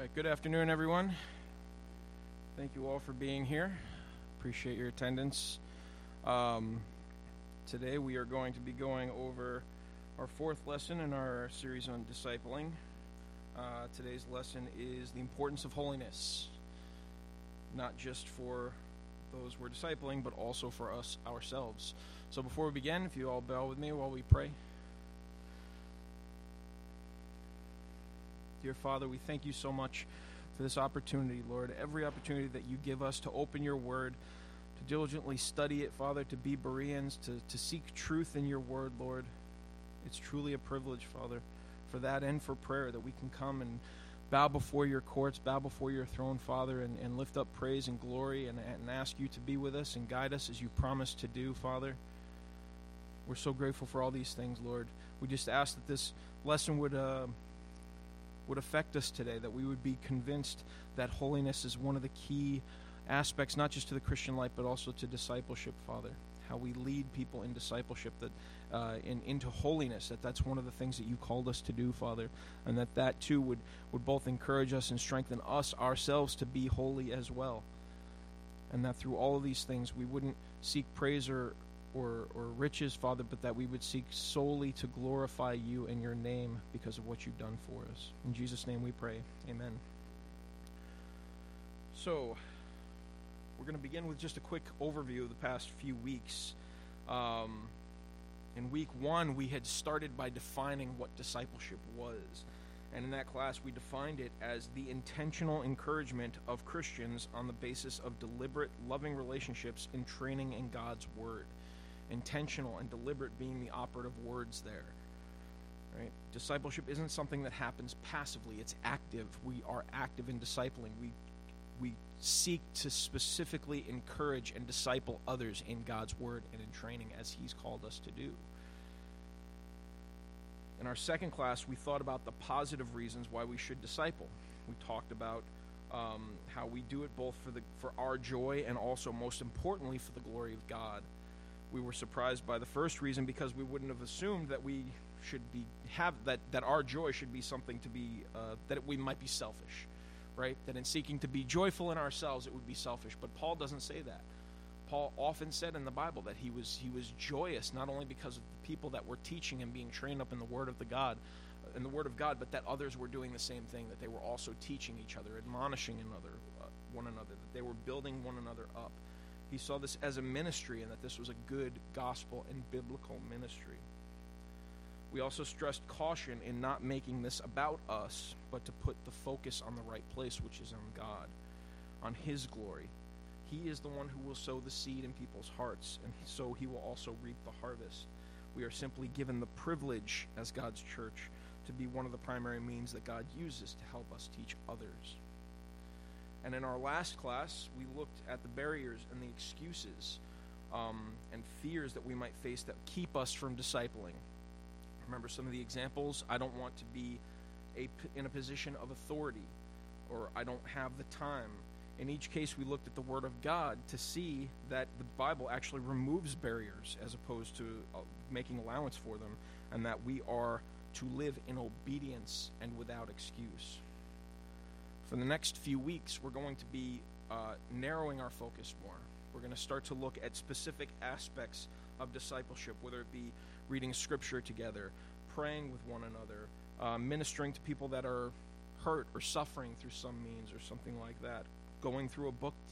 right, good afternoon, everyone. Thank you all for being here. Appreciate your attendance. Today we are going to be going over our fourth lesson in our series on discipling. Today's lesson is the importance of holiness, not just for those we're discipling, but also for us ourselves. So before we begin, if you all bow with me while we pray. Dear Father, we thank you so much for this opportunity, Lord. Every opportunity that you give us to open your word, to diligently study it, Father, to be Bereans, to seek truth in your word, Lord. It's truly a privilege, Father, for that and for prayer, that we can come and bow before your courts, bow before your throne, Father, and lift up praise and glory and ask you to be with us and guide us as you promised to do, Father. We're so grateful for all these things, Lord. We just ask that this lesson would affect us today, that we would be convinced that holiness is one of the key aspects, not just to the Christian life, but also to discipleship, Father. How we lead people in discipleship, into holiness, that's one of the things that you called us to do, Father, and that too would both encourage us and strengthen us ourselves to be holy as well. And that through all of these things we wouldn't seek praise or riches, Father, but that we would seek solely to glorify you and your name because of what you've done for us. In Jesus' name we pray. Amen. So, we're going to begin with just a quick overview of the past few weeks. In week 1, we had started by defining what discipleship was. And in that class, we defined it as the intentional encouragement of Christians on the basis of deliberate, loving relationships in training in God's Word. Intentional and deliberate being the operative words there. Right? Discipleship isn't something that happens passively. It's active. We are active in discipling. We seek to specifically encourage and disciple others in God's Word and in training as He's called us to do. In our second class, we thought about the positive reasons why we should disciple. We talked about how we do it both for our joy and also, most importantly, for the glory of God. We were surprised by the first reason because we wouldn't have assumed that we should that our joy should be something to be that we might be selfish, right? That in seeking to be joyful in ourselves, it would be selfish. But Paul doesn't say that. Paul often said in the Bible that he was joyous not only because of the people that were teaching and being trained up in the Word of God, but that others were doing the same thing. That they were also teaching each other, admonishing one another, that they were building one another up. He saw this as a ministry and that this was a good gospel and biblical ministry. We also stressed caution in not making this about us, but to put the focus on the right place, which is on God, on His glory. He is the one who will sow the seed in people's hearts, and so He will also reap the harvest. We are simply given the privilege as God's church to be one of the primary means that God uses to help us teach others. And in our last class, we looked at the barriers and the excuses and fears that we might face that keep us from discipling. Remember some of the examples? I don't want to be in a position of authority, or I don't have the time. In each case, we looked at the Word of God to see that the Bible actually removes barriers as opposed to making allowance for them, and that we are to live in obedience and without excuse. For the next few weeks, we're going to be narrowing our focus more. We're going to start to look at specific aspects of discipleship, whether it be reading Scripture together, praying with one another, ministering to people that are hurt or suffering through some means or something like that, going through a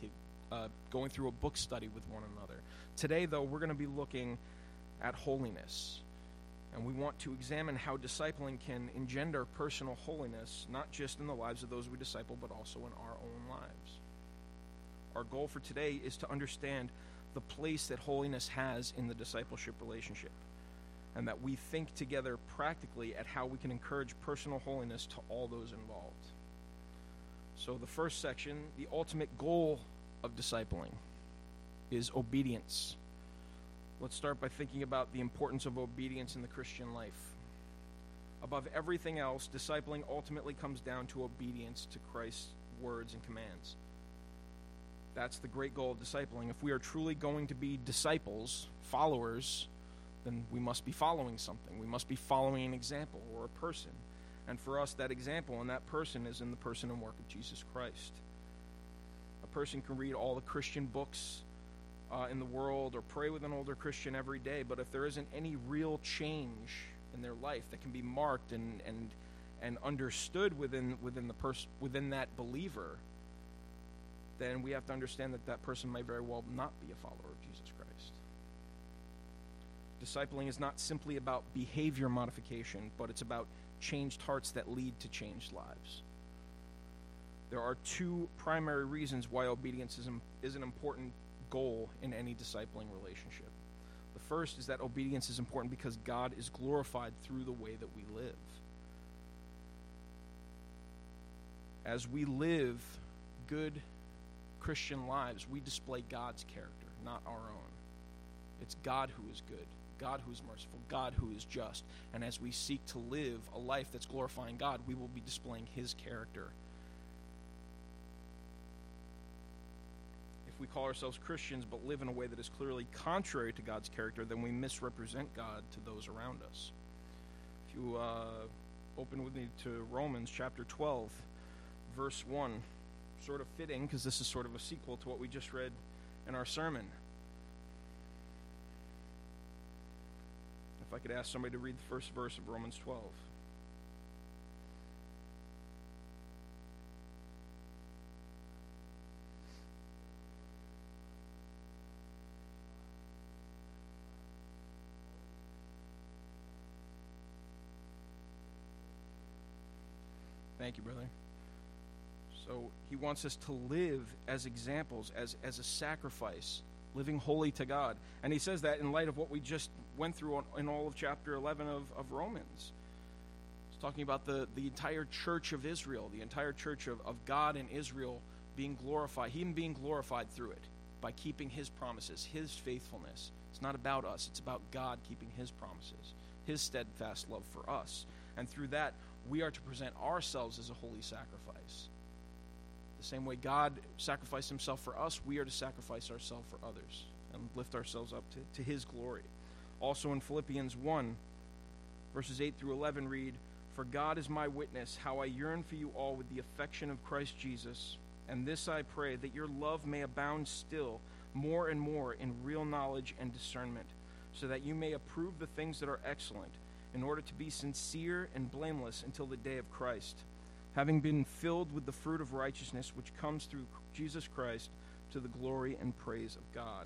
book study with one another. Today, though, we're going to be looking at holiness. And we want to examine how discipling can engender personal holiness, not just in the lives of those we disciple, but also in our own lives. Our goal for today is to understand the place that holiness has in the discipleship relationship, and that we think together practically at how we can encourage personal holiness to all those involved. So the first section, the ultimate goal of discipling, is obedience. Let's start by thinking about the importance of obedience in the Christian life. Above everything else, discipling ultimately comes down to obedience to Christ's words and commands. That's the great goal of discipling. If we are truly going to be disciples, followers, then we must be following something. We must be following an example or a person. And for us, that example and that person is in the person and work of Jesus Christ. A person can read all the Christian books in the world or pray with an older Christian every day, but if there isn't any real change in their life that can be marked and understood within that believer, then we have to understand that person may very well not be a follower of Jesus Christ. Discipling is not simply about behavior modification, but it's about changed hearts that lead to changed lives. There are two primary reasons why obedience is an important goal in any discipling relationship. The first is that obedience is important because God is glorified through the way that we live. As we live good Christian lives, we display God's character, not our own. It's God who is good, God who is merciful, God who is just. And as we seek to live a life that's glorifying God, we will be displaying His character. If we call ourselves Christians but live in a way that is clearly contrary to God's character, then we misrepresent God to those around us. If you open with me to Romans chapter 12, verse 1, sort of fitting because this is sort of a sequel to what we just read in our sermon. If I could ask somebody to read the first verse of Romans 12. Thank you, brother. So he wants us to live as examples, as a sacrifice, living holy to God. And he says that in light of what we just went through in all of chapter 11 of Romans. He's talking about the entire church of Israel, the entire church of God in Israel being glorified, Him being glorified through it by keeping His promises, His faithfulness. It's not about us. It's about God keeping His promises, His steadfast love for us. And through that, we are to present ourselves as a holy sacrifice. The same way God sacrificed Himself for us, we are to sacrifice ourselves for others and lift ourselves up to His glory. Also in Philippians 1, verses 8 through 11 read, "For God is my witness, how I yearn for you all with the affection of Christ Jesus. And this I pray, that your love may abound still more and more in real knowledge and discernment, so that you may approve the things that are excellent, in order to be sincere and blameless until the day of Christ, having been filled with the fruit of righteousness which comes through Jesus Christ, to the glory and praise of God."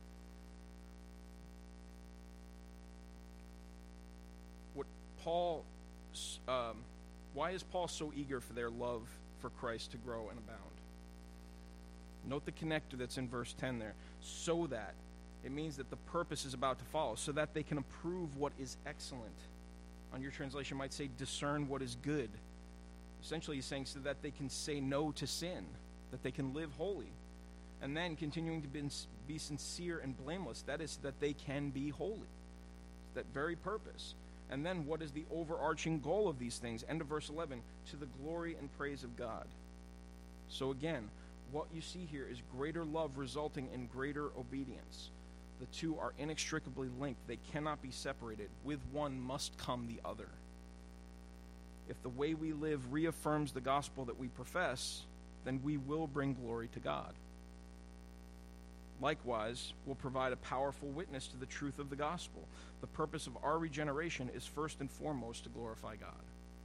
Why is Paul so eager for their love for Christ to grow and abound? Note the connector that's in verse 10 there. So that. It means that the purpose is about to follow, so that they can approve what is excellent. On your translation might say discern what is good. Essentially he's saying so that they can say no to sin, that they can live holy. And then continuing to be sincere and blameless, that is that they can be holy. It's that very purpose. And then what is the overarching goal of these things? End of verse 11, to the glory and praise of God. So again, what you see here is greater love resulting in greater obedience. The two are inextricably linked. They cannot be separated. With one must come the other. If the way we live reaffirms the gospel that we profess, then we will bring glory to God. Likewise, we'll provide a powerful witness to the truth of the gospel. The purpose of our regeneration is first and foremost to glorify God.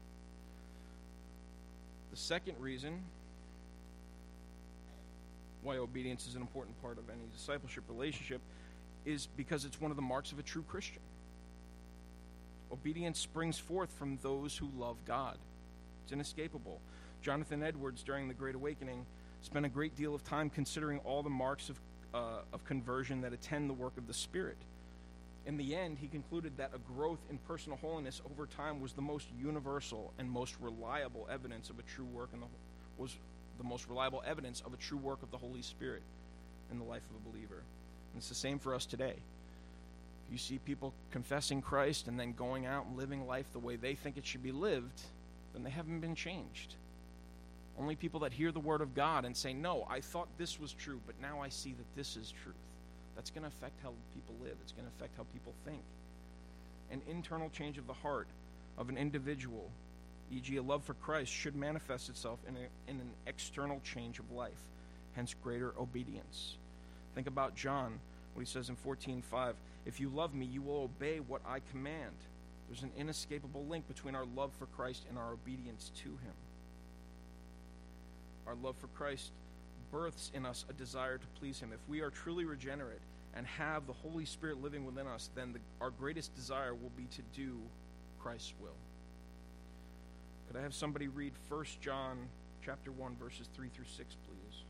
The second reason why obedience is an important part of any discipleship relationship is because it's one of the marks of a true Christian. Obedience springs forth from those who love God. It's inescapable. Jonathan Edwards, during the Great Awakening, spent a great deal of time considering all the marks of conversion that attend the work of the Spirit. In the end, he concluded that a growth in personal holiness over time was the most universal and most reliable evidence of a true work was the most reliable evidence of a true work of the Holy Spirit in the life of a believer. And it's the same for us today. If you see people confessing Christ and then going out and living life the way they think it should be lived, then they haven't been changed. Only people that hear the word of God and say, no, I thought this was true, but now I see that this is truth. That's going to affect how people live. It's going to affect how people think. An internal change of the heart of an individual e.g., a love for Christ should manifest itself in an external change of life, hence greater obedience. Think about John, what he says in 14:5, "If you love me, you will obey what I command." There's an inescapable link between our love for Christ and our obedience to him. Our love for Christ births in us a desire to please him. If we are truly regenerate and have the Holy Spirit living within us, then our greatest desire will be to do Christ's will. Could I have somebody read 1 John chapter 1, verses 3 through 6, please?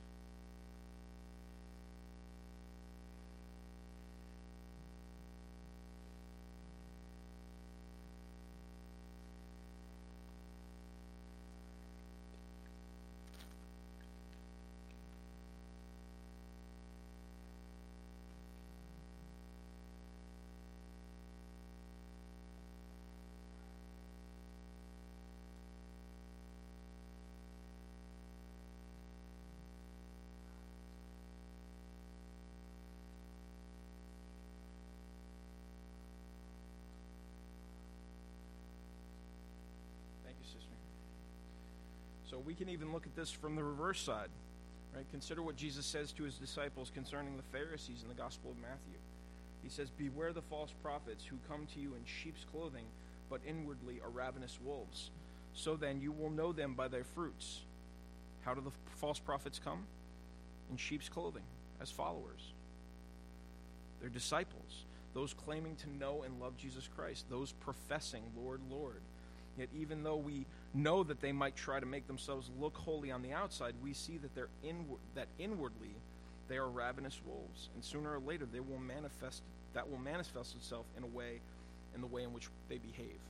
Sister. So we can even look at this from the reverse side, right? Consider what Jesus says to his disciples concerning the Pharisees in the Gospel of Matthew. He says, "Beware the false prophets who come to you in sheep's clothing, but inwardly are ravenous wolves. So then you will know them by their fruits." How do the false prophets come? In sheep's clothing, as followers. They're disciples, those claiming to know and love Jesus Christ, those professing, "Lord, Lord." Yet even though we know that they might try to make themselves look holy on the outside, we see that inwardly they are ravenous wolves, and sooner or later that will manifest itself in the way in which they behave.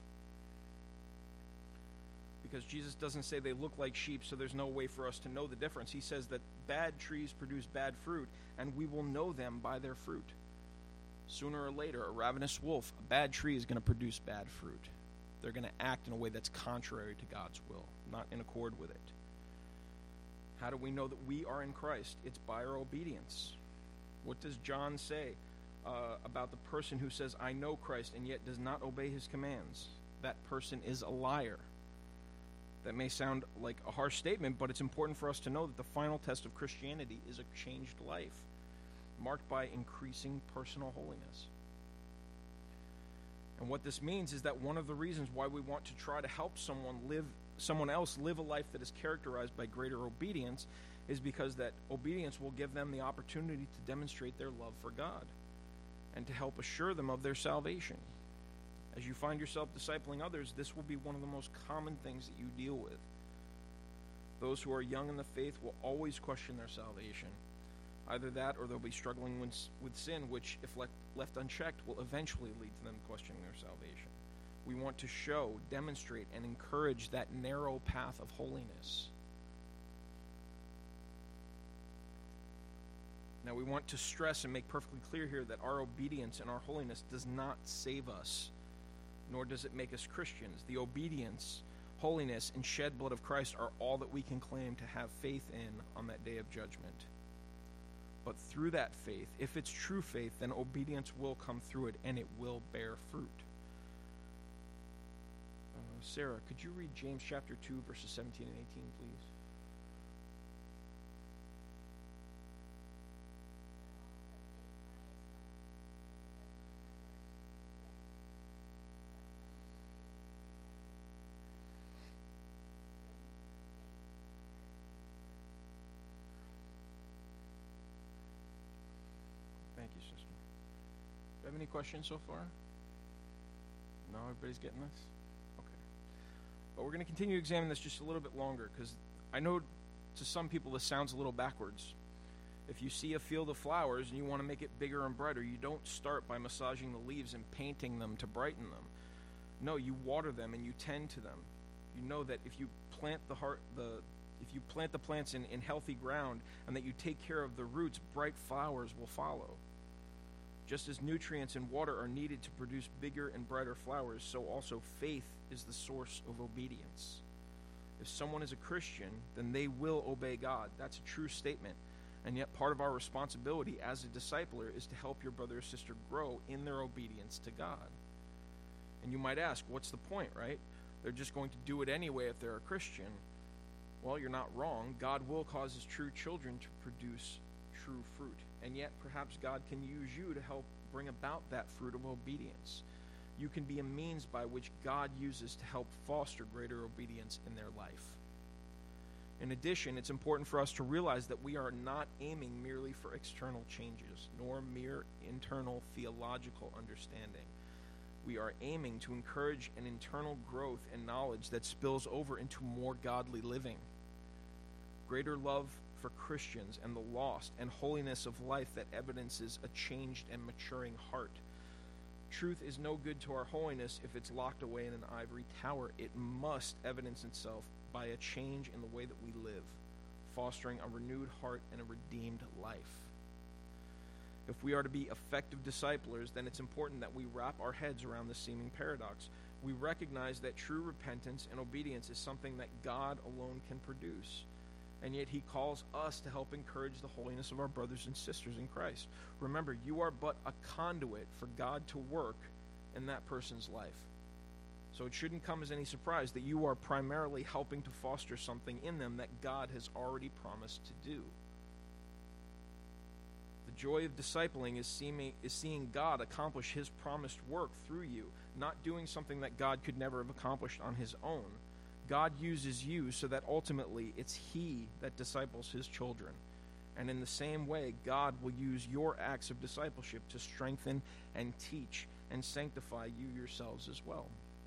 Because Jesus doesn't say they look like sheep, so there's no way for us to know the difference. He says that bad trees produce bad fruit, and we will know them by their fruit. Sooner or later, a ravenous wolf, a bad tree, is going to produce bad fruit. They're going to act in a way that's contrary to God's will, not in accord with it. How do we know that we are in Christ? It's by our obedience. What does John say about the person who says, "I know Christ," and yet does not obey his commands? That person is a liar. That may sound like a harsh statement, but it's important for us to know that the final test of Christianity is a changed life, marked by increasing personal holiness. And what this means is that one of the reasons why we want to try to help someone else live a life that is characterized by greater obedience is because that obedience will give them the opportunity to demonstrate their love for God and to help assure them of their salvation. As you find yourself discipling others, this will be one of the most common things that you deal with. Those who are young in the faith will always question their salvation. Either that or they'll be struggling with sin, which, if left unchecked, will eventually lead to them questioning their salvation. We want to show, demonstrate, and encourage that narrow path of holiness. Now, we want to stress and make perfectly clear here that our obedience and our holiness does not save us, nor does it make us Christians. The obedience, holiness, and shed blood of Christ are all that we can claim to have faith in on that day of judgment. But through that faith, if it's true faith, then obedience will come through it, and it will bear fruit. Sarah, could you read James chapter 2, verses 17 and 18, please? Thank you, sister. Do you have any questions so far? No, everybody's getting this? Okay. But we're going to continue to examine this just a little bit longer, because I know to some people this sounds a little backwards. If you see a field of flowers and you want to make it bigger and brighter, you don't start by massaging the leaves and painting them to brighten them. No, you water them and you tend to them. You know that if you plant the plants in healthy ground and that you take care of the roots, bright flowers will follow. Just as nutrients and water are needed to produce bigger and brighter flowers, so also faith is the source of obedience. If someone is a Christian, then they will obey God. That's a true statement. And yet part of our responsibility as a discipler is to help your brother or sister grow in their obedience to God. And you might ask, what's the point, right? they're just going to do it anyway if they're a Christian. Well, you're not wrong. God will cause his true children to produce true fruit. And yet, perhaps God can use you to help bring about that fruit of obedience. You can be a means by which God uses to help foster greater obedience in their life. In addition, it's important for us to realize that we are not aiming merely for external changes, nor mere internal theological understanding. We are aiming to encourage an internal growth and knowledge that spills over into more godly living, greater love for Christians and the lost, and holiness of life that evidences a changed and maturing heart. Truth is no good to our holiness if it's locked away in an ivory tower. It must evidence itself by a change in the way that we live, fostering a renewed heart and a redeemed life. If we are to be effective disciplers, then it's important that we wrap our heads around this seeming paradox. We recognize that true repentance and obedience is something that God alone can produce. And yet he calls us to help encourage the holiness of our brothers and sisters in Christ. Remember, you are but a conduit for God to work in that person's life. So it shouldn't come as any surprise that you are primarily helping to foster something in them that God has already promised to do. The joy of discipling is seeing God accomplish his promised work through you, not doing something that God could never have accomplished on his own. God uses you so that ultimately it's he that disciples his children. And in the same way, God will use your acts of discipleship to strengthen and teach and sanctify you yourselves as well.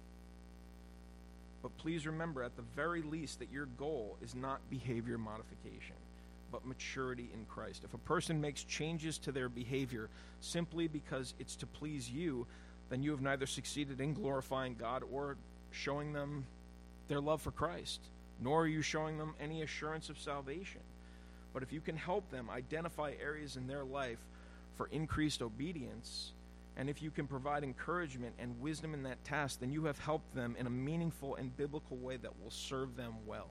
But please remember, at the very least, that your goal is not behavior modification, but maturity in Christ. If a person makes changes to their behavior simply because it's to please you, then you have neither succeeded in glorifying God or showing them their love for Christ, nor are you showing them any assurance of salvation. But if you can help them identify areas in their life for increased obedience, and if you can provide encouragement and wisdom in that task, then you have helped them in a meaningful and biblical way that will serve them well.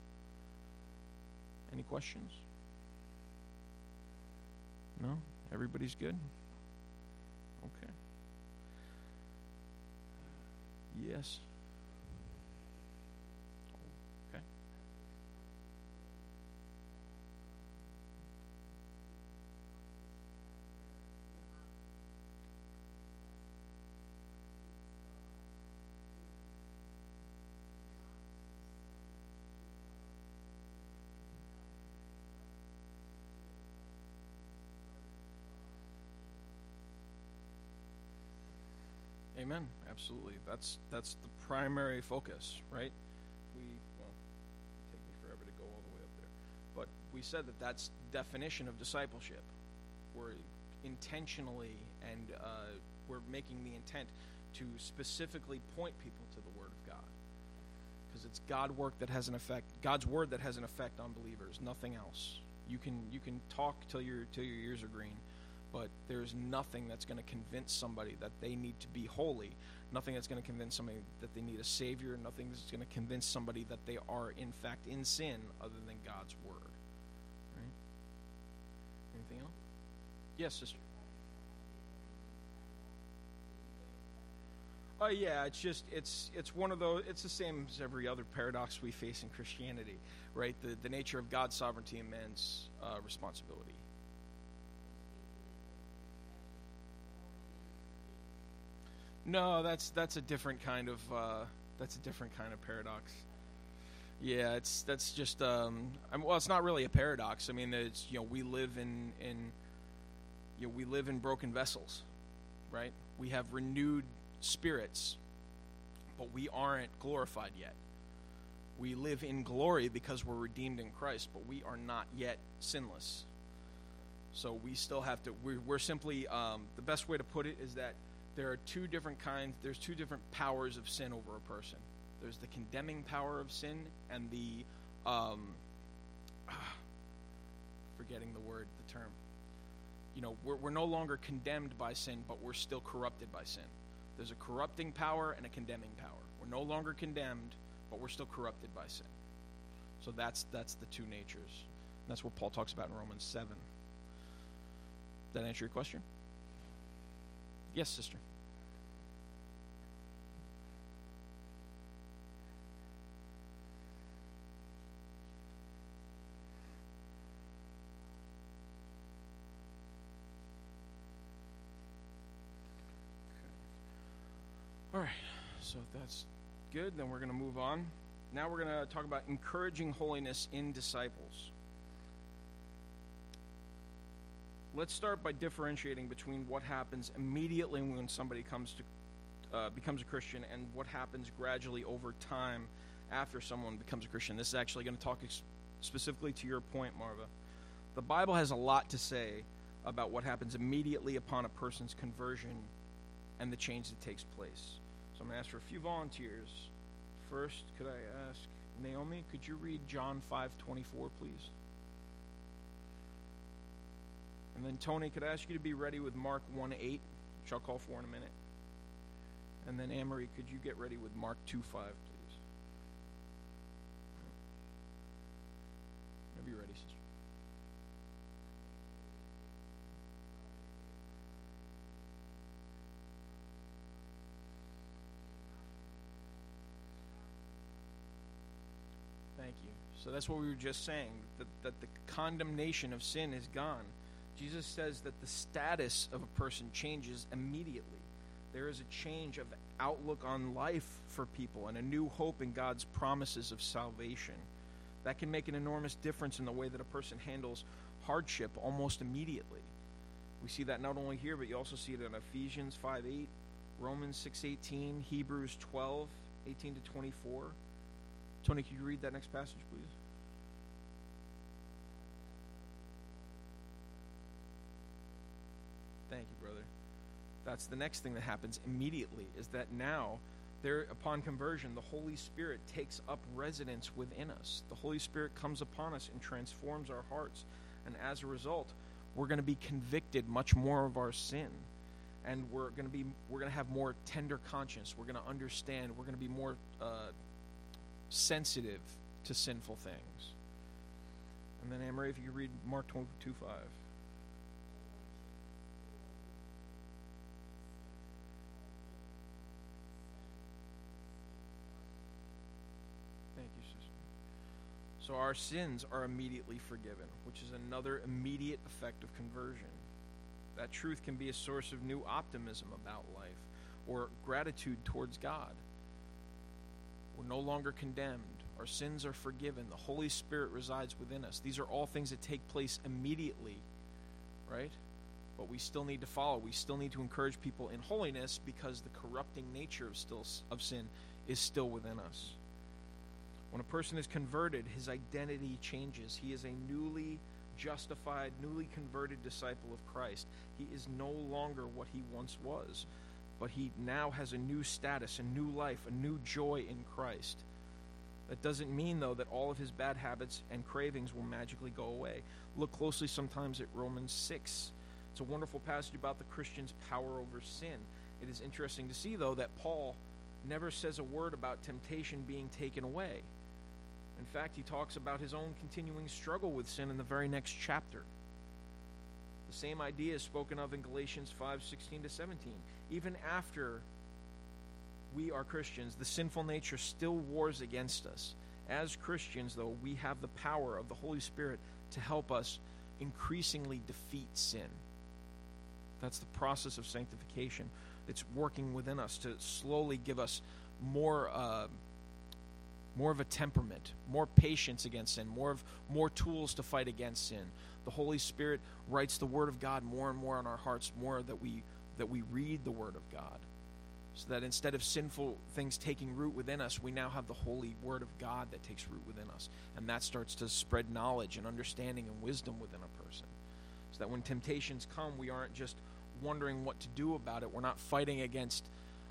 Any questions? No? Everybody's good? Okay. Yes. Okay. Amen. Absolutely. That's the primary focus, right? Take me forever to go all the way up there. But we said that that's definition of discipleship. We're intentionally and we're making the intent to specifically point people to the Word of God, because it's God's word that has an effect on believers, nothing else. You can talk till your ears are green, but there's nothing that's going to convince somebody that they need to be holy, nothing that's going to convince somebody that they need a Savior, nothing that's going to convince somebody that they are, in fact, in sin other than God's Word. Right? Anything else? Yes, sister. Oh, yeah, it's one of those, it's the same as every other paradox we face in Christianity, right? The nature of God's sovereignty and man's responsibility. No, that's a different kind of paradox. Yeah, that's just well, it's not really a paradox. I mean, it's we live in broken vessels, right? We have renewed spirits, but we aren't glorified yet. We live in glory because we're redeemed in Christ, but we are not yet sinless. So we still have to. We're simply the best way to put it is that there are two different powers of sin over a person. There's the condemning power of sin and the forgetting the term. We're no longer condemned by sin, but we're still corrupted by sin. There's a corrupting power and a condemning power. We're no longer condemned, but we're still corrupted by sin. So that's the two natures. And that's what Paul talks about in Romans 7. Does that answer your question? Yes, sister. All right, so if that's good, then we're going to move on. Now we're going to talk about encouraging holiness in disciples. Let's start by differentiating between what happens immediately when somebody becomes a Christian and what happens gradually over time after someone becomes a Christian. This is actually going to talk specifically to your point, Marva. The Bible has a lot to say about what happens immediately upon a person's conversion and the change that takes place. So I'm going to ask for a few volunteers. First, could I ask Naomi, could you read John 5:24, please? And then Tony, could I ask you to be ready with Mark 1:8, which I'll call for in a minute. And then Anne-Marie, could you get ready with Mark 2:5, please? Whenever you're ready, sister. Thank you. So that's what we were just saying, that the condemnation of sin is gone. Jesus says that the status of a person changes immediately. There is a change of outlook on life for people and a new hope in God's promises of salvation. That can make an enormous difference in the way that a person handles hardship almost immediately. We see that not only here, but you also see it in Ephesians 5:8, Romans 6:18, Hebrews 12:18 to 24. Tony, can you read that next passage, please? Thank you, brother. That's the next thing that happens immediately, is that now, upon conversion, the Holy Spirit takes up residence within us. The Holy Spirit comes upon us and transforms our hearts. And as a result, we're going to be convicted much more of our sin. And we're going to have more tender conscience. We're going to understand. We're going to be more sensitive to sinful things. And then, Anne-Marie, if you could read Mark 2:5. Thank you, sister. So our sins are immediately forgiven, which is another immediate effect of conversion. That truth can be a source of new optimism about life or gratitude towards God. We're no longer condemned. Our sins are forgiven. The Holy Spirit resides within us. These are all things that take place immediately, right? But we still need to follow. We still need to encourage people in holiness because the corrupting nature of sin is still within us. When a person is converted, his identity changes. He is a newly justified, newly converted disciple of Christ. He is no longer what he once was, but he now has a new status, a new life, a new joy in Christ. That doesn't mean, though, that all of his bad habits and cravings will magically go away. Look closely sometimes at Romans 6. It's a wonderful passage about the Christian's power over sin. It is interesting to see, though, that Paul never says a word about temptation being taken away. In fact, he talks about his own continuing struggle with sin in the very next chapter. The same idea is spoken of in Galatians 5:16 to 17. Even after we are Christians, the sinful nature still wars against us. As Christians, though, we have the power of the Holy Spirit to help us increasingly defeat sin. That's the process of sanctification. It's working within us to slowly give us more of a temperament, more patience against sin, more tools to fight against sin. The Holy Spirit writes the Word of God more and more on our hearts, more that we read the Word of God. So that instead of sinful things taking root within us, we now have the holy Word of God that takes root within us. And that starts to spread knowledge and understanding and wisdom within a person. So that when temptations come, we aren't just wondering what to do about it. We're not fighting against,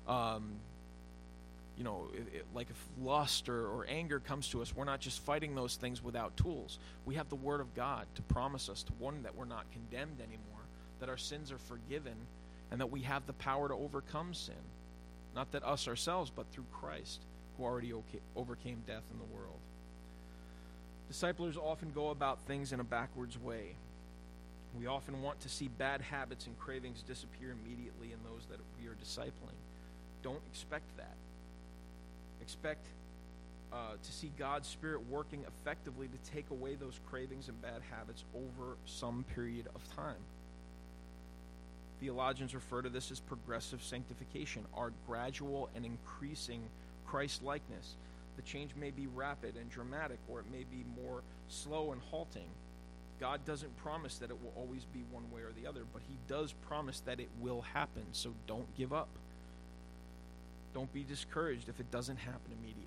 like if lust or anger comes to us, we're not just fighting those things without tools. We have the Word of God to promise us, to one, that we're not condemned anymore, that our sins are forgiven, and that we have the power to overcome sin. Not that us ourselves, but through Christ, who already overcame death in the world. Disciplers often go about things in a backwards way. We often want to see bad habits and cravings disappear immediately in those that we are discipling. Don't expect that. Expect to see God's Spirit working effectively to take away those cravings and bad habits over some period of time. Theologians refer to this as progressive sanctification, our gradual and increasing Christ-likeness. The change may be rapid and dramatic, or it may be more slow and halting. God doesn't promise that it will always be one way or the other, but he does promise that it will happen, so don't give up. Don't be discouraged if it doesn't happen immediately.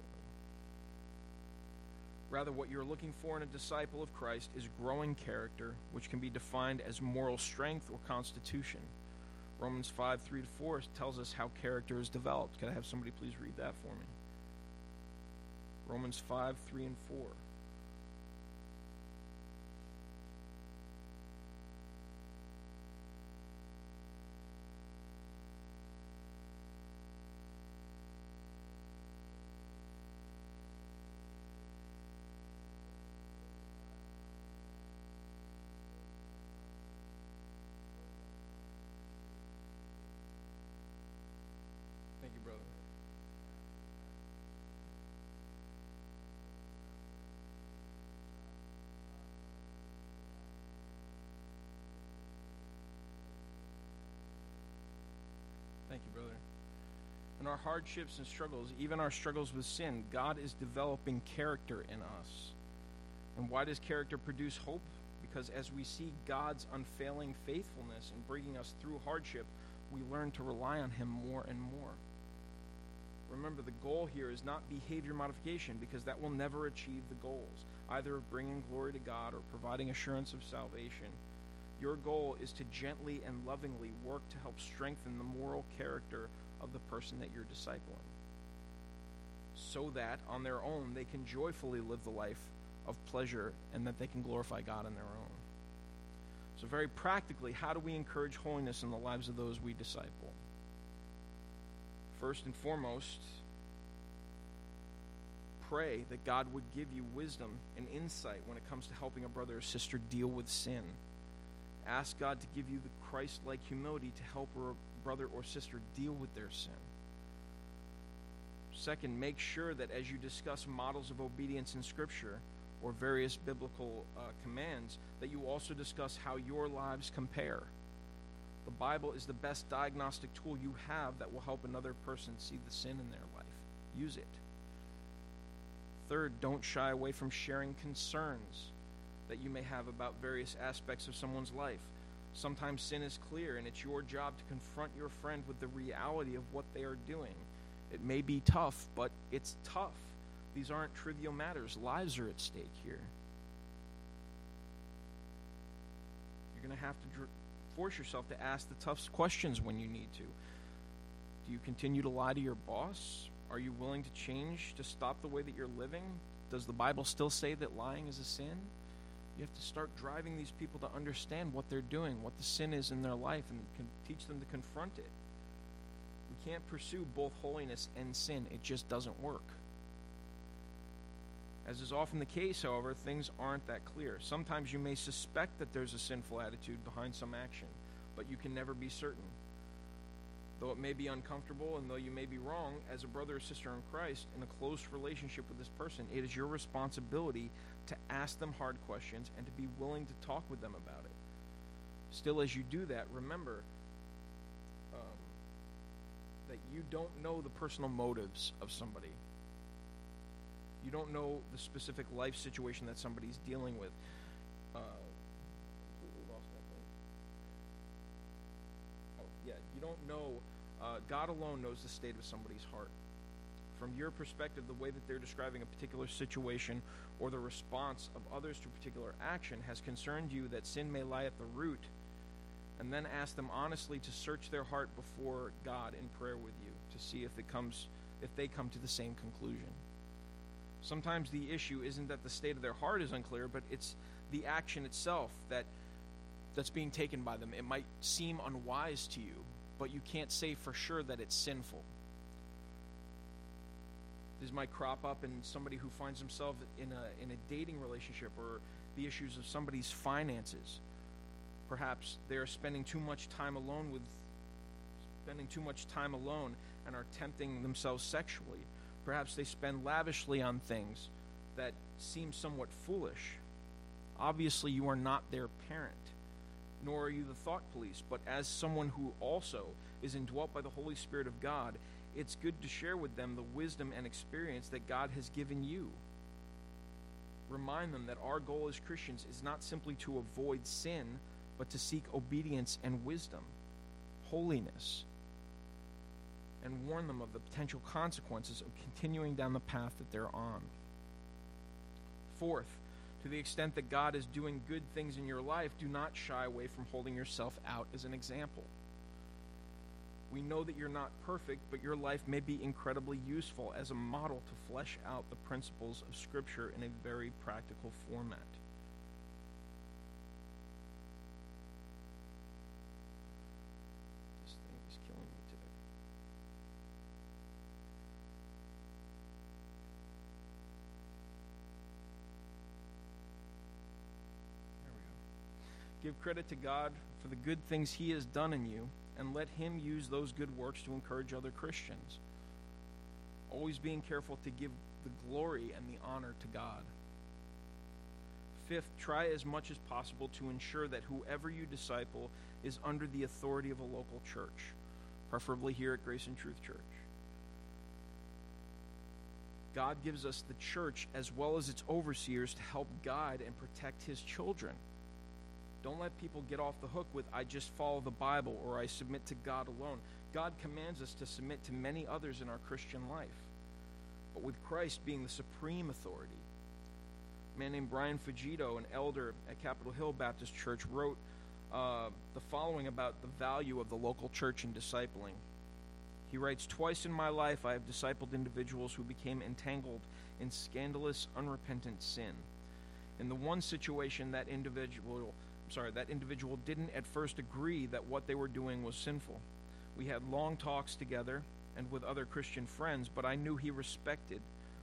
Rather, what you're looking for in a disciple of Christ is growing character, which can be defined as moral strength or constitution. Romans 5:3-4 tells us how character is developed. Could I have somebody please read that for me? Romans 5:3-4. Thank you, brother. Thank you, brother. In our hardships and struggles, even our struggles with sin, God is developing character in us. And why does character produce hope? Because as we see God's unfailing faithfulness in bringing us through hardship, we learn to rely on him more and more. Remember, the goal here is not behavior modification, because that will never achieve the goals, either of bringing glory to God or providing assurance of salvation. Your goal is to gently and lovingly work to help strengthen the moral character of the person that you're discipling, so that on their own they can joyfully live the life of pleasure and that they can glorify God on their own. So very practically, how do we encourage holiness in the lives of those we disciple? First and foremost, pray that God would give you wisdom and insight when it comes to helping a brother or sister deal with sin. Ask God to give you the Christ-like humility to help a brother or sister deal with their sin. Second, make sure that as you discuss models of obedience in Scripture or various biblical commands, that you also discuss how your lives compare. The Bible is the best diagnostic tool you have that will help another person see the sin in their life. Use it. Third, don't shy away from sharing concerns that you may have about various aspects of someone's life. Sometimes sin is clear, and it's your job to confront your friend with the reality of what they are doing. It may be tough, but it's tough. These aren't trivial matters. Lives are at stake here. You're going to have to force yourself to ask the tough questions when you need to. Do you continue to lie to your boss? Are you willing to change to stop the way that you're living? Does the Bible still say that lying is a sin? You have to start driving these people to understand what they're doing, what the sin is in their life, and teach them to confront it. We can't pursue both holiness and sin. It just doesn't work. As is often the case, however, things aren't that clear. Sometimes you may suspect that there's a sinful attitude behind some action, but you can never be certain. Though it may be uncomfortable and though you may be wrong, as a brother or sister in Christ, in a close relationship with this person, it is your responsibility to ask them hard questions and to be willing to talk with them about it. Still, as you do that, remember that you don't know the personal motives of somebody. You don't know the specific life situation that somebody's dealing with. Completely lost my place. Oh, yeah, you don't know. God alone knows the state of somebody's heart. From your perspective, the way that they're describing a particular situation or the response of others to a particular action has concerned you that sin may lie at the root, and then ask them honestly to search their heart before God in prayer with you to see if they come to the same conclusion. Sometimes the issue isn't that the state of their heart is unclear, but it's the action itself that's being taken by them. It might seem unwise to you, but you can't say for sure that it's sinful. This might crop up in somebody who finds himself in a dating relationship, or the issues of somebody's finances. Perhaps they're spending too much time alone and are tempting themselves sexually. Perhaps they spend lavishly on things that seem somewhat foolish. Obviously, you are not their parent. nor are you the thought police, but as someone who also is indwelt by the Holy Spirit of God, it's good to share with them the wisdom and experience that God has given you. Remind them that our goal as Christians is not simply to avoid sin, but to seek obedience and wisdom, holiness, and warn them of the potential consequences of continuing down the path that they're on. Fourth, to the extent that God is doing good things in your life, do not shy away from holding yourself out as an example. We know that you're not perfect, but your life may be incredibly useful as a model to flesh out the principles of Scripture in a very practical format. This thing is killing me today. There we go. Give credit to God for the good things He has done in you, and let Him use those good works to encourage other Christians. Always being careful to give the glory and the honor to God. Fifth, try as much as possible to ensure that whoever you disciple is under the authority of a local church, preferably here at Grace and Truth Church. God gives us the church as well as its overseers to help guide and protect His children. Don't let people get off the hook with, I just follow the Bible or I submit to God alone. God commands us to submit to many others in our Christian life, but with Christ being the supreme authority. A man named Brian Fugito, an elder at Capitol Hill Baptist Church, wrote the following about the value of the local church in discipling. He writes, "Twice in my life I have discipled individuals who became entangled in scandalous, unrepentant sin. In the one situation, that individual didn't at first agree that what they were doing was sinful. We had long talks together and with other Christian friends, but I knew he respected,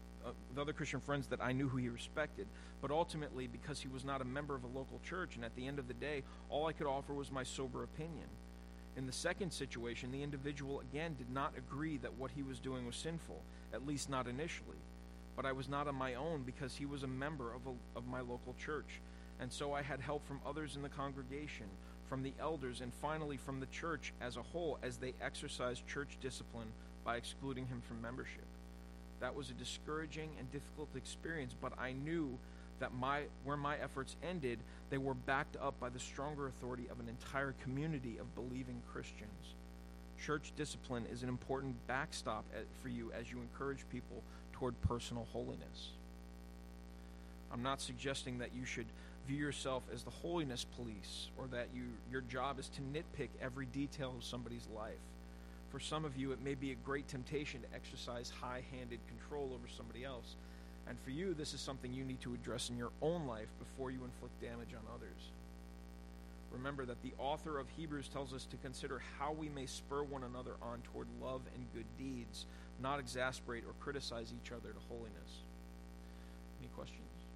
but ultimately, because he was not a member of a local church, and at the end of the day, all I could offer was my sober opinion. In the second situation, the individual again did not agree that what he was doing was sinful, at least not initially. But I was not on my own because he was a member of my local church. And so I had help from others in the congregation, from the elders, and finally from the church as a whole as they exercised church discipline by excluding him from membership. That was a discouraging and difficult experience, but I knew that where my efforts ended, they were backed up by the stronger authority of an entire community of believing Christians. Church discipline is an important backstop for you as you encourage people toward personal holiness. I'm not suggesting that you should view yourself as the holiness police or that your job is to nitpick every detail of somebody's life. For some of you, it may be a great temptation to exercise high-handed control over somebody else. And for you, this is something you need to address in your own life before you inflict damage on others. Remember that the author of Hebrews tells us to consider how we may spur one another on toward love and good deeds, not exasperate or criticize each other to holiness. Any questions?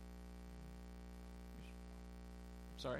Sorry?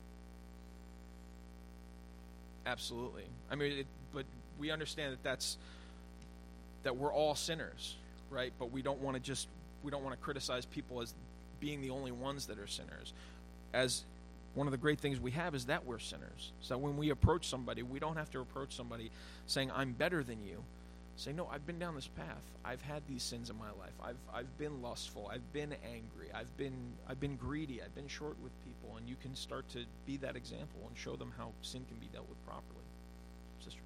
Absolutely. I mean, but we understand that we're all sinners, right? But we don't want to criticize people as being the only ones that are sinners. As one of the great things we have is that we're sinners. So when we approach somebody, we don't have to approach somebody saying, I'm better than you. Say, no, I've been down this path. I've had these sins in my life. I've been lustful. I've been angry. I've been greedy. I've been short with people. And you can start to be that example and show them how sin can be dealt with properly. Sister.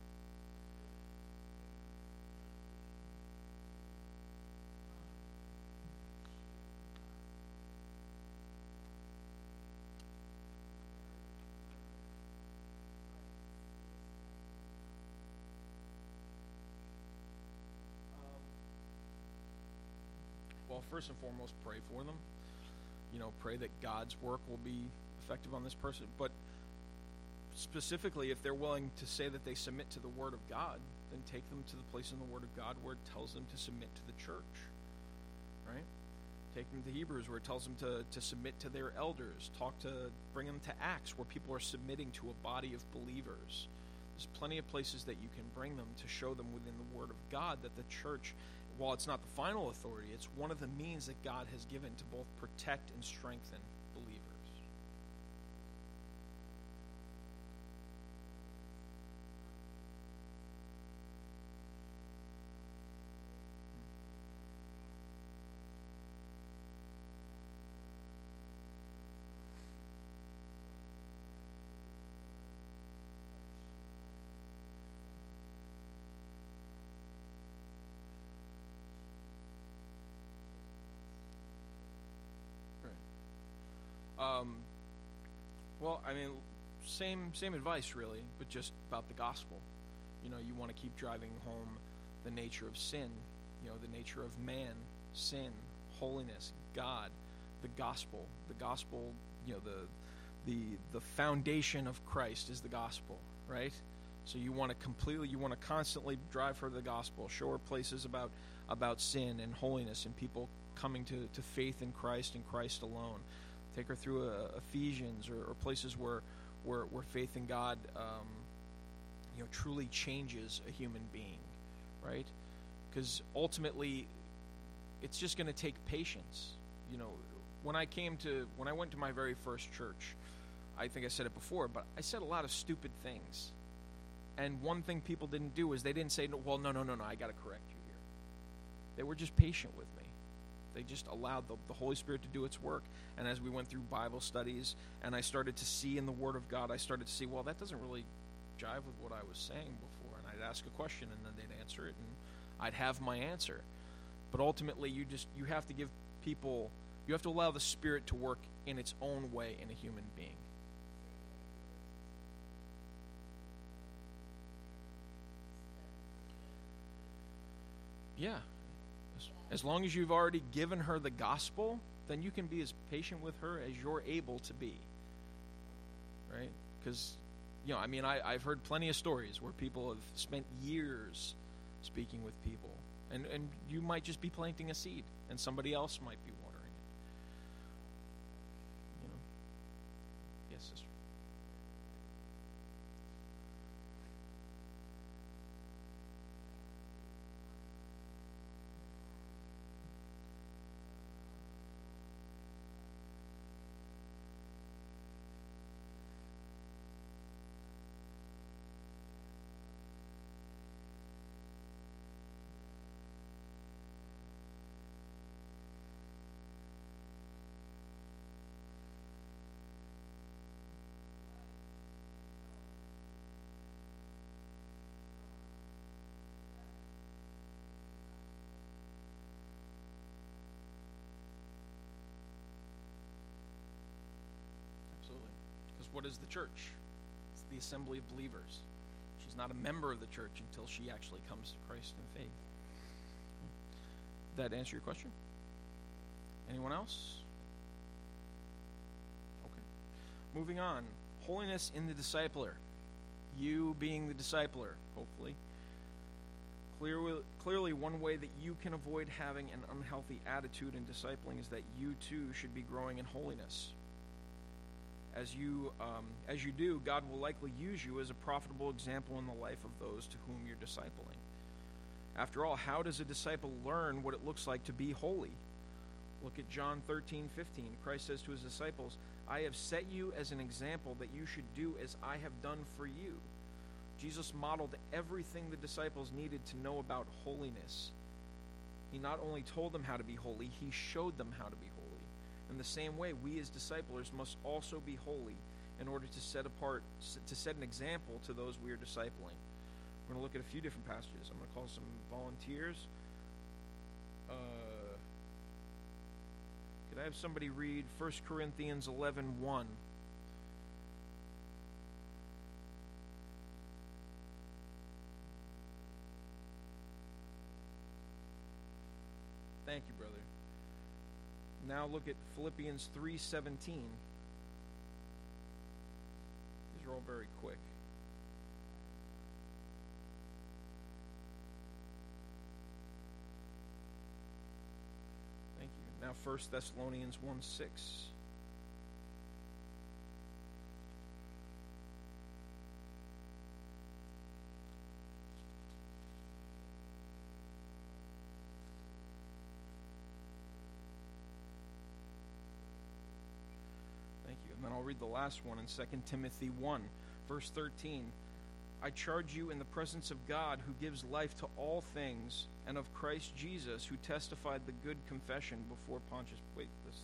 Well, first and foremost, pray for them. Pray that God's work will be effective on this person. But specifically, if they're willing to say that they submit to the Word of God, then take them to the place in the Word of God where it tells them to submit to the church. Right? Take them to Hebrews where it tells them to submit to their elders. Bring them to Acts where people are submitting to a body of believers. There's plenty of places that you can bring them to show them within the Word of God that the church, while it's not the final authority, it's one of the means that God has given to both protect and strengthen believers. Well, I mean, same advice really, but just about the gospel. You know, you want to keep driving home the nature of sin, you know, the nature of man, sin, holiness, God, the gospel. The gospel, you know, the foundation of Christ is the gospel, right? So you want to constantly drive her to the gospel, show her places about sin and holiness and people coming to faith in Christ and Christ alone. Take her through Ephesians or places where faith in God, truly changes a human being, right? Because ultimately, it's just going to take patience. You know, when I went to my very first church, I think I said it before, but I said a lot of stupid things. And one thing people didn't do is they didn't say, no, I got to correct you here. They were just patient with me. They just allowed the Holy Spirit to do its work. And as we went through Bible studies and I started to see in the Word of God, I started to see, well, that doesn't really jive with what I was saying before. And I'd ask a question and then they'd answer it and I'd have my answer. But ultimately, you have to give people, you have to allow the Spirit to work in its own way in a human being. Yeah. As long as you've already given her the gospel, then you can be as patient with her as you're able to be. Right? Because, I've heard plenty of stories where people have spent years speaking with people. And you might just be planting a seed, and somebody else might be watering it. Yes, sister. What is the church? It's the assembly of believers. She's not a member of the church until she actually comes to Christ in faith. That answer your question? Anyone else? Okay. Moving on. Holiness in the discipler. You being the discipler, hopefully. Clearly, one way that you can avoid having an unhealthy attitude in discipling is that you too should be growing in holiness. As you do, God will likely use you as a profitable example in the life of those to whom you're discipling. After all, how does a disciple learn what it looks like to be holy? Look at John 13:15. Christ says to his disciples, I have set you as an example that you should do as I have done for you. Jesus modeled everything the disciples needed to know about holiness. He not only told them how to be holy, he showed them how to be holy. In the same way, we as disciplers must also be holy in order to set an example to those we are discipling. We're going to look at a few different passages. I'm going to call some volunteers. Could I have somebody read 1 Corinthians 11:1? Thank you, brother. Now look at Philippians 3:17. These are all very quick. Thank you. Now 1 Thessalonians 1:6. And then I'll read the last one in 2 Timothy 1, verse 13. I charge you in the presence of God, who gives life to all things, and of Christ Jesus, who testified the good confession before Pontius. Wait, that's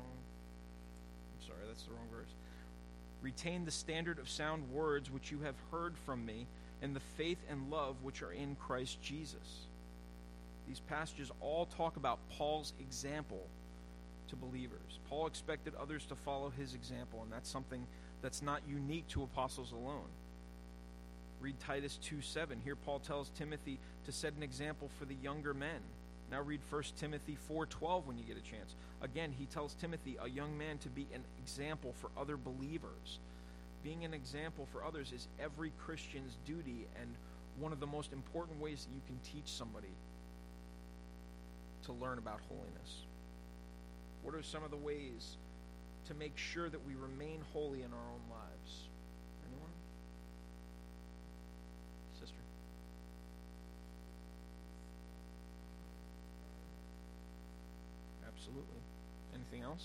the wrong verse. Retain the standard of sound words which you have heard from me, and the faith and love which are in Christ Jesus. These passages all talk about Paul's example to believers. Paul expected others to follow his example, and that's something that's not unique to apostles alone. Read Titus 2:7. Here Paul tells Timothy to set an example for the younger men. Now read 1 Timothy 4:12 when you get a chance. Again, he tells Timothy, a young man, to be an example for other believers. Being an example for others is every Christian's duty, and one of the most important ways that you can teach somebody to learn about holiness. What are some of the ways to make sure that we remain holy in our own lives? Anyone? Sister? Absolutely. Anything else?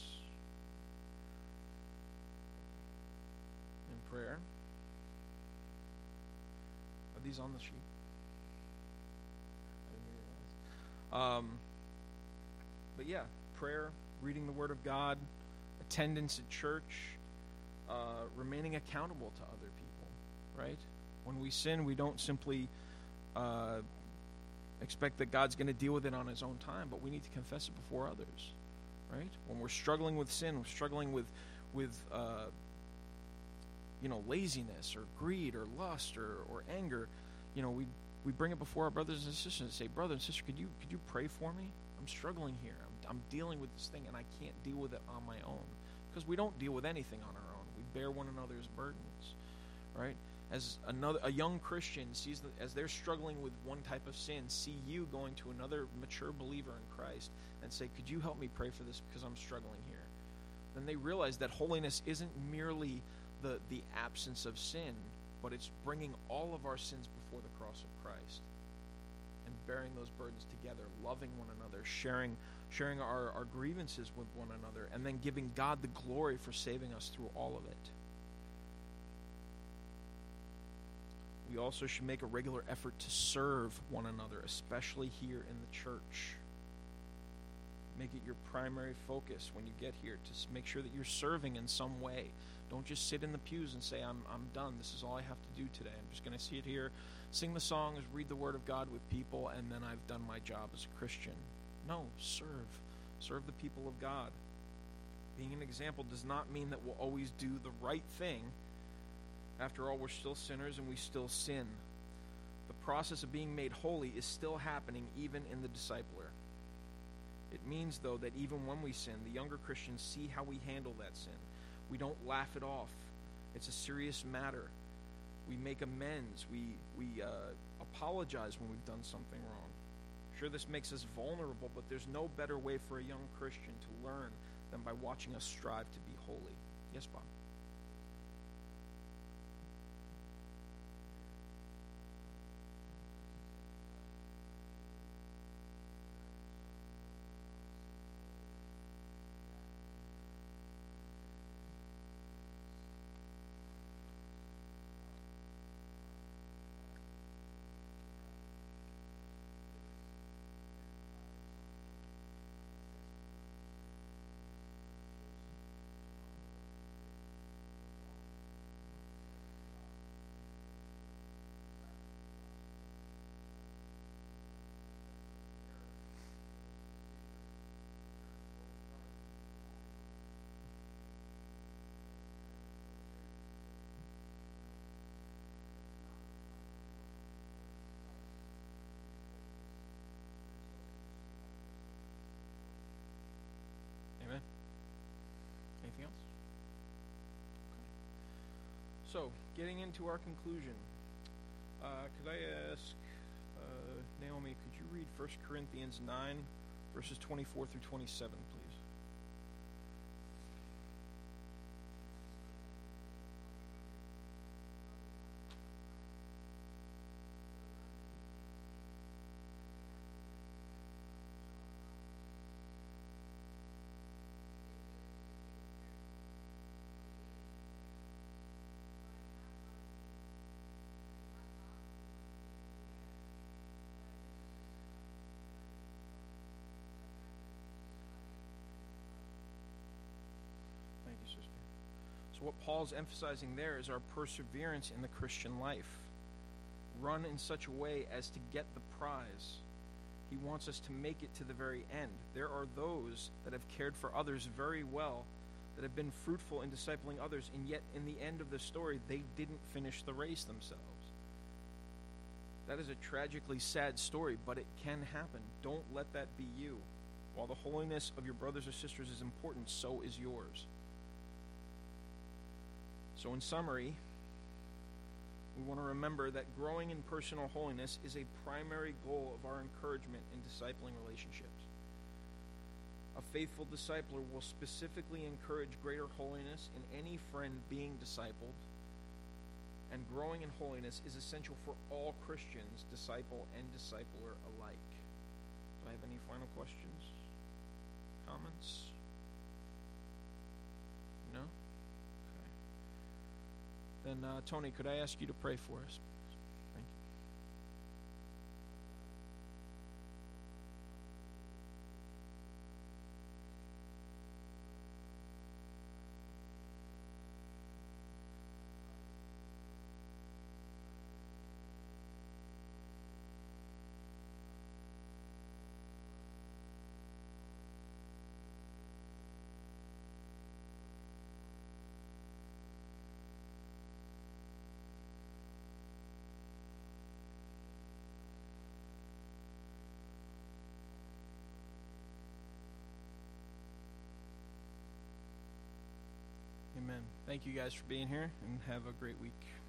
In prayer? Are these on the sheet? I didn't realize. But yeah, prayer, reading the Word of God, attendance at church, remaining accountable to other people, right? When we sin, we don't simply expect that God's going to deal with it on his own time, but we need to confess it before others, right? When we're struggling with sin, we're struggling with laziness or greed or lust or anger, we bring it before our brothers and sisters and say, brother and sister, could you pray for me? I'm struggling here. I'm dealing with this thing, and I can't deal with it on my own. Because we don't deal with anything on our own. We bear one another's burdens, right? As a young Christian sees as they're struggling with one type of sin, see you going to another mature believer in Christ and say, could you help me pray for this because I'm struggling here? Then they realize that holiness isn't merely the absence of sin, but it's bringing all of our sins before the cross of Christ and bearing those burdens together, loving one another, sharing our grievances with one another, and then giving God the glory for saving us through all of it. We also should make a regular effort to serve one another, especially here in the church. Make it your primary focus when you get here, to make sure that you're serving in some way. Don't just sit in the pews and say, I'm done. This is all I have to do today. I'm just going to sit here, sing the songs, read the Word of God with people, and then I've done my job as a Christian. No, serve. Serve the people of God. Being an example does not mean that we'll always do the right thing. After all, we're still sinners and we still sin. The process of being made holy is still happening even in the discipler. It means, though, that even when we sin, the younger Christians see how we handle that sin. We don't laugh it off. It's a serious matter. We make amends. We apologize when we've done something wrong. Sure, this makes us vulnerable, but there's no better way for a young Christian to learn than by watching us strive to be holy. Yes, Bob? Amen. Anything else? Okay. So, getting into our conclusion, could I ask Naomi, could you read 1 Corinthians 9, verses 24 through 27, please? So what Paul's emphasizing there is our perseverance in the Christian life. Run in such a way as to get the prize. He wants us to make it to the very end. There are those that have cared for others very well, that have been fruitful in discipling others, and yet in the end of the story, they didn't finish the race themselves. That is a tragically sad story, but it can happen. Don't let that be you. While the holiness of your brothers or sisters is important, so is yours. So in summary, we want to remember that growing in personal holiness is a primary goal of our encouragement in discipling relationships. A faithful discipler will specifically encourage greater holiness in any friend being discipled, and growing in holiness is essential for all Christians, disciple and discipler alike. Do I have any final questions? Comments? No? Okay. Then, Tony, could I ask you to pray for us? Thank you. Amen. Thank you guys for being here, and have a great week.